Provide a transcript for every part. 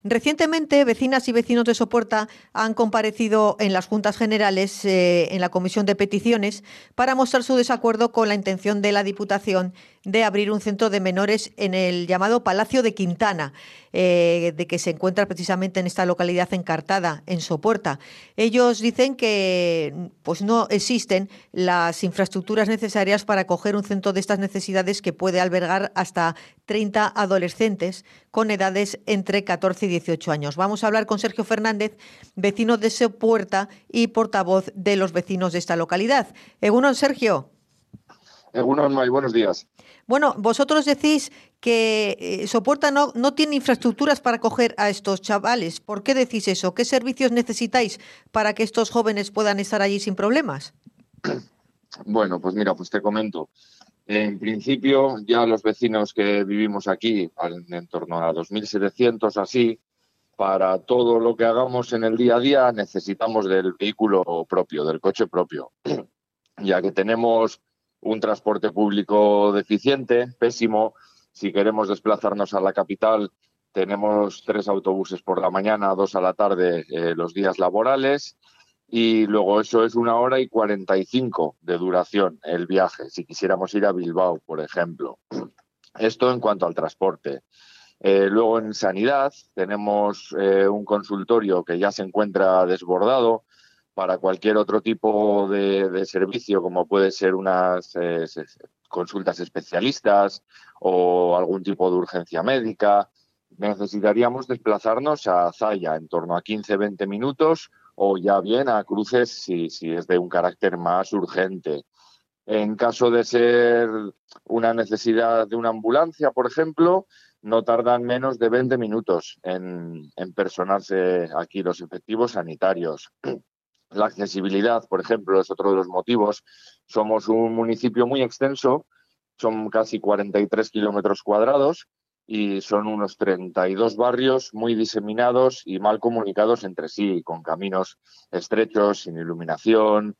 Recientemente, vecinas y vecinos de Sopuerta han comparecido en las Juntas Generales, en la Comisión de Peticiones, para mostrar su desacuerdo con la intención de la Diputación de abrir un centro de menores en el llamado Palacio de Quintana, de que se encuentra precisamente en esta localidad encartada, en Sopuerta. Ellos dicen que pues no existen las infraestructuras necesarias para acoger un centro de estas necesidades que puede albergar hasta 30 adolescentes con edades entre 14 y 18 años. Vamos a hablar con Sergio Fernández, vecino de Sopuerta y portavoz de los vecinos de esta localidad. Egunon, Sergio. Algunos muy buenos días. Bueno, vosotros decís que Sopuerta no tiene infraestructuras para acoger a estos chavales. ¿Por qué decís eso? ¿Qué servicios necesitáis para que estos jóvenes puedan estar allí sin problemas? Bueno, pues mira, pues te comento. En principio, ya los vecinos que vivimos aquí, en torno a 2.700 así, para todo lo que hagamos en el día a día necesitamos del vehículo propio, del coche propio, ya que tenemos un transporte público deficiente, pésimo. Si queremos desplazarnos a la capital, tenemos 3 autobuses por la mañana, 2 a la tarde, los días laborales. Y luego eso es 1 hora y 45 de duración el viaje, si quisiéramos ir a Bilbao, por ejemplo. Esto en cuanto al transporte. Luego en sanidad tenemos un consultorio que ya se encuentra desbordado para cualquier otro tipo de servicio, como puede ser unas consultas especialistas o algún tipo de urgencia médica. Necesitaríamos desplazarnos a Zaya en torno a 15-20 minutos o ya bien a Cruces si es de un carácter más urgente. En caso de ser una necesidad de una ambulancia, por ejemplo, no tardan menos de 20 minutos en personarse aquí los efectivos sanitarios. La accesibilidad, por ejemplo, es otro de los motivos. Somos un municipio muy extenso, son casi 43 kilómetros cuadrados y son unos 32 barrios muy diseminados y mal comunicados entre sí, con caminos estrechos, sin iluminación.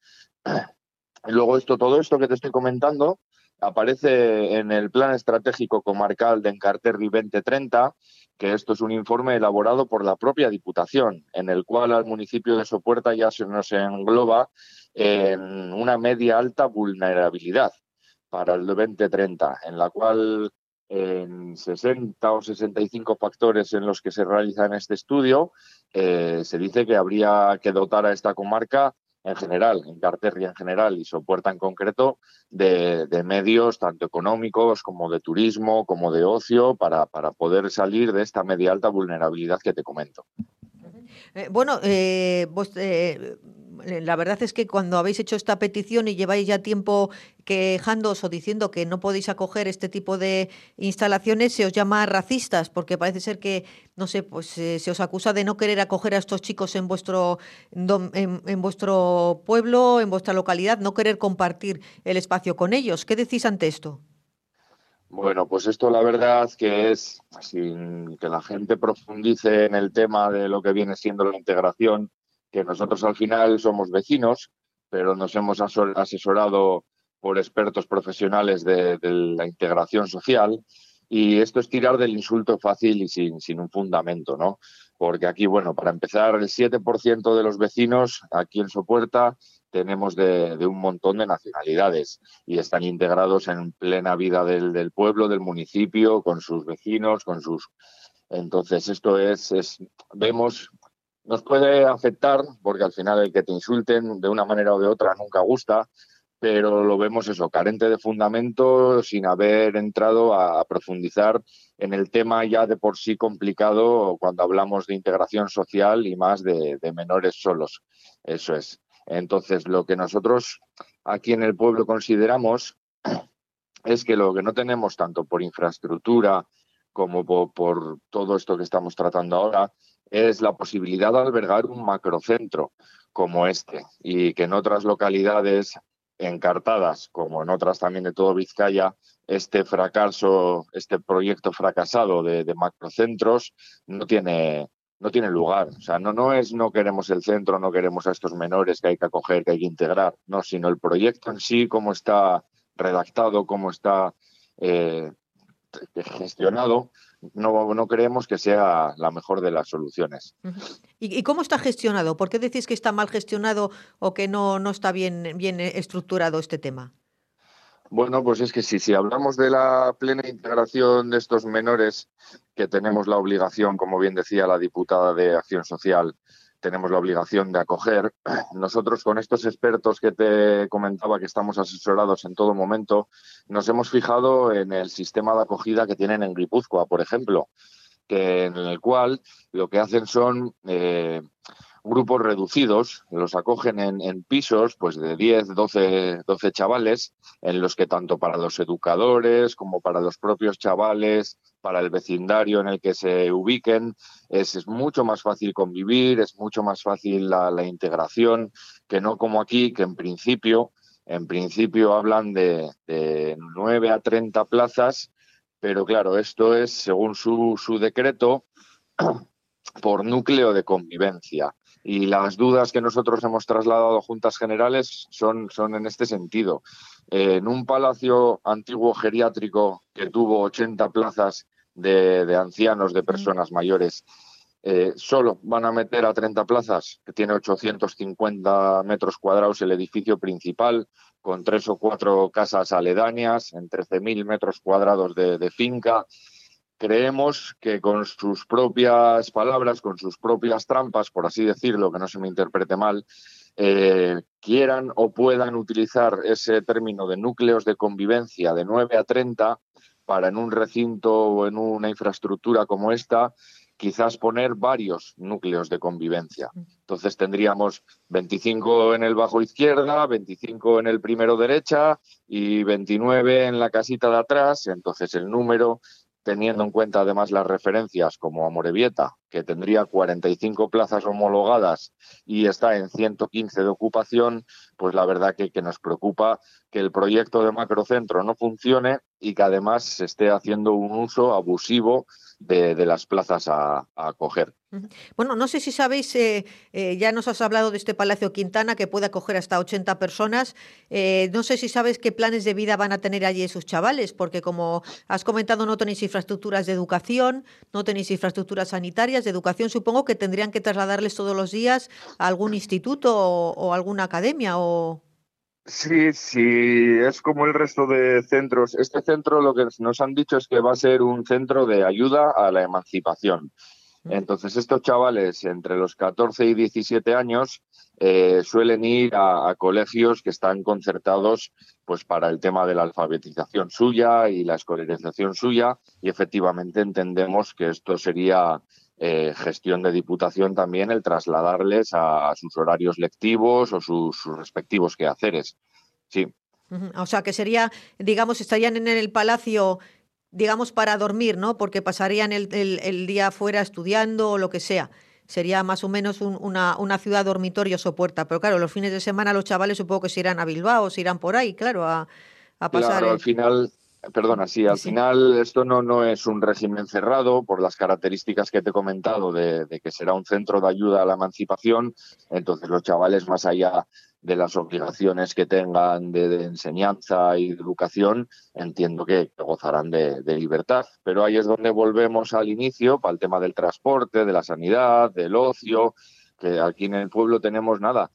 Y luego todo esto que te estoy comentando aparece en el Plan Estratégico Comarcal de Encarterri 2030, que esto es un informe elaborado por la propia Diputación, en el cual al municipio de Sopuerta ya se nos engloba en una media alta vulnerabilidad para el 2030, en la cual en 60 o 65 factores en los que se realiza en este estudio, se dice que habría que dotar a esta comarca en general, en Encarterri en general y Sopuerta en concreto, de medios tanto económicos como de turismo, como de ocio, para poder salir de esta media alta vulnerabilidad que te comento. Bueno, la verdad es que cuando habéis hecho esta petición y lleváis ya tiempo quejándoos o diciendo que no podéis acoger este tipo de instalaciones, se os llama racistas, porque parece ser que, no sé, pues se os acusa de no querer acoger a estos chicos en en vuestro pueblo, en vuestra localidad, no querer compartir el espacio con ellos. ¿Qué decís ante esto? Bueno, pues esto la verdad que es, sin que la gente profundice en el tema de lo que viene siendo la integración, que nosotros al final somos vecinos, pero nos hemos asesorado por expertos profesionales de la integración social, y esto es tirar del insulto fácil y sin un fundamento, ¿no? Porque aquí, bueno, para empezar, el 7% de los vecinos aquí en Sopuerta tenemos de un montón de nacionalidades y están integrados en plena vida del pueblo, del municipio, con sus vecinos, con sus... Entonces, esto vemos, nos puede afectar, porque al final el que te insulten de una manera o de otra nunca gusta, pero lo vemos eso, carente de fundamento, sin haber entrado a profundizar en el tema ya de por sí complicado cuando hablamos de integración social y más de menores solos. Eso es. Entonces, lo que nosotros aquí en el pueblo consideramos es que lo que no tenemos tanto por infraestructura como por todo esto que estamos tratando ahora es la posibilidad de albergar un macrocentro como este y que en otras localidades encartadas, como en otras también de todo Vizcaya, este fracaso, este proyecto fracasado de macrocentros no tiene lugar. O sea, no es no queremos el centro, no queremos a estos menores que hay que acoger, que hay que integrar, no, sino el proyecto en sí, cómo está redactado, cómo está eh, gestionado, no creemos que sea la mejor de las soluciones. Ujú. ¿Y cómo está gestionado? ¿Por qué decís que está mal gestionado o que no está bien estructurado este tema? Bueno, pues es que si hablamos de la plena integración de estos menores, que tenemos la obligación, como bien decía la diputada de Acción Social, tenemos la obligación de acoger, nosotros con estos expertos que te comentaba que estamos asesorados en todo momento, nos hemos fijado en el sistema de acogida que tienen en Guipúzcoa, por ejemplo, que en el cual lo que hacen son grupos reducidos, los acogen en pisos pues de 10, 12 chavales, en los que tanto para los educadores como para los propios chavales, para el vecindario en el que se ubiquen, es mucho más fácil convivir, es mucho más fácil la integración, que no como aquí, que en principio hablan de 9 a 30 plazas, pero claro, esto es según su decreto por núcleo de convivencia. Y las dudas que nosotros hemos trasladado a Juntas Generales son en este sentido. En un palacio antiguo geriátrico que tuvo 80 plazas de ancianos, de Mm. personas mayores, solo van a meter a 30 plazas, que tiene 850 metros cuadrados el edificio principal, con 3 o 4 casas aledañas, en 13.000 metros cuadrados de finca. Creemos que con sus propias palabras, con sus propias trampas, por así decirlo, que no se me interprete mal, quieran o puedan utilizar ese término de núcleos de convivencia de 9 a 30 para en un recinto o en una infraestructura como esta, quizás poner varios núcleos de convivencia. Entonces tendríamos 25 en el bajo izquierda, 25 en el primero derecha y 29 en la casita de atrás. Entonces el número, teniendo en cuenta además las referencias como Amorebieta, que tendría 45 plazas homologadas y está en 115 de ocupación, pues la verdad que nos preocupa que el proyecto de macrocentro no funcione y que además se esté haciendo un uso abusivo de las plazas a acoger. Ujú. Bueno, no sé si sabéis, ya nos has hablado de este Palacio Quintana que puede acoger hasta 80 personas. No sé si sabes qué planes de vida van a tener allí esos chavales, porque como has comentado, no tenéis infraestructuras de educación, no tenéis infraestructuras sanitarias de educación. Supongo que tendrían que trasladarles todos los días a algún instituto o alguna academia o... Sí, sí, es como el resto de centros. Este centro lo que nos han dicho es que va a ser un centro de ayuda a la emancipación. Mm. Entonces, estos chavales entre los 14 y 17 años suelen ir a colegios que están concertados pues para el tema de la alfabetización suya y la escolarización suya, y efectivamente entendemos que esto sería gestión de Diputación también el trasladarles a sus horarios lectivos o sus respectivos quehaceres. Sí. Ujú. O sea, que sería, digamos, estarían en el palacio, digamos, para dormir, ¿no? Porque pasarían el día fuera estudiando o lo que sea. Sería más o menos una ciudad dormitorio sopuerta. Pero claro, los fines de semana los chavales supongo que se irán a Bilbao, se irán por ahí, claro, a pasar Claro, al el... final, perdona, sí, al Sí. final esto no es un régimen cerrado por las características que te he comentado de que será un centro de ayuda a la emancipación. Entonces los chavales, más allá de las obligaciones que tengan de enseñanza y de educación, entiendo que gozarán de libertad. Pero ahí es donde volvemos al inicio, para el tema del transporte, de la sanidad, del ocio, que aquí en el pueblo tenemos nada,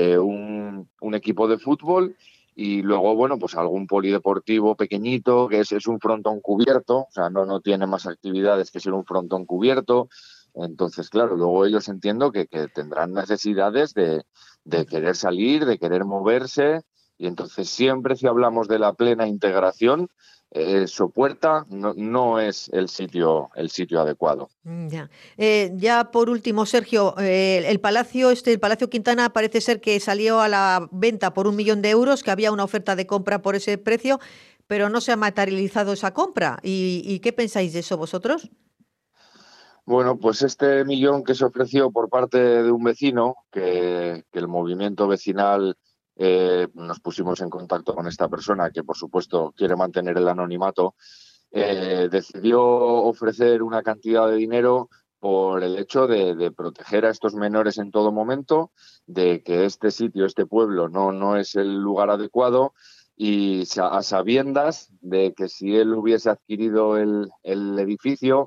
un equipo de fútbol y luego, bueno, pues algún polideportivo pequeñito, que es un frontón cubierto, o sea, no tiene más actividades que ser un frontón cubierto. Entonces, claro, luego ellos entiendo que tendrán necesidades de querer salir, de querer moverse, y entonces siempre si hablamos de la plena integración, Sopuerta no es el sitio adecuado. Ya. Ya por último, Sergio, el palacio, el Palacio Quintana parece ser que salió a la venta por 1 millón de euros, que había una oferta de compra por ese precio, pero no se ha materializado esa compra. ¿Y qué pensáis de eso vosotros? Bueno, pues este millón que se ofreció por parte de un vecino, que el movimiento vecinal, nos pusimos en contacto con esta persona, que por supuesto quiere mantener el anonimato, decidió ofrecer una cantidad de dinero por el hecho de proteger a estos menores en todo momento, de que este sitio, este pueblo, no es el lugar adecuado, y a sabiendas de que si él hubiese adquirido el edificio,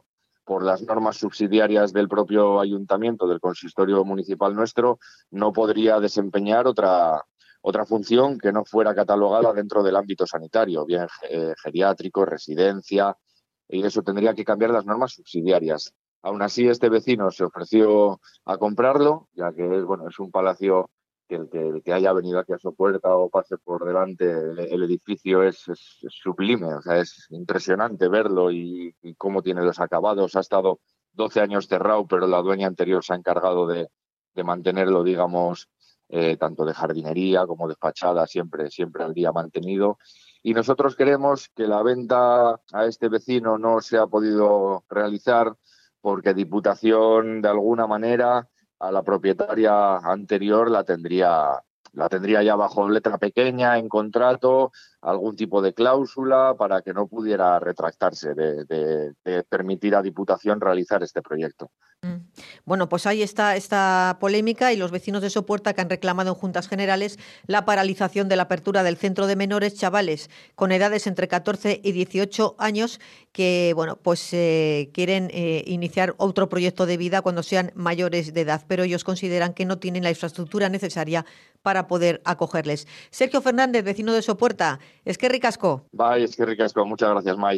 por las normas subsidiarias del propio ayuntamiento, del consistorio municipal nuestro, no podría desempeñar otra función que no fuera catalogada dentro del ámbito sanitario, bien geriátrico, residencia, y eso tendría que cambiar las normas subsidiarias. Aún así, este vecino se ofreció a comprarlo, ya que es un palacio que el que haya venido aquí a su puerta o pase por delante, el edificio es sublime, o sea, es impresionante verlo y cómo tiene los acabados. Ha estado 12 años cerrado, pero la dueña anterior se ha encargado de mantenerlo, digamos, tanto de jardinería como de fachada, siempre al día mantenido. Y nosotros queremos que la venta a este vecino no se ha podido realizar porque Diputación, de alguna manera, a la propietaria anterior la tendría ya bajo letra pequeña en contrato, algún tipo de cláusula para que no pudiera retractarse de permitir a Diputación realizar este proyecto. Bueno, pues ahí está esta polémica y los vecinos de Sopuerta que han reclamado en Juntas Generales la paralización de la apertura del centro de menores chavales con edades entre 14 y 18 años que, quieren iniciar otro proyecto de vida cuando sean mayores de edad, pero ellos consideran que no tienen la infraestructura necesaria para poder acogerles. Sergio Fernández, vecino de Sopuerta, es que ricasco. Bye, es que ricasco. Muchas gracias, Mai.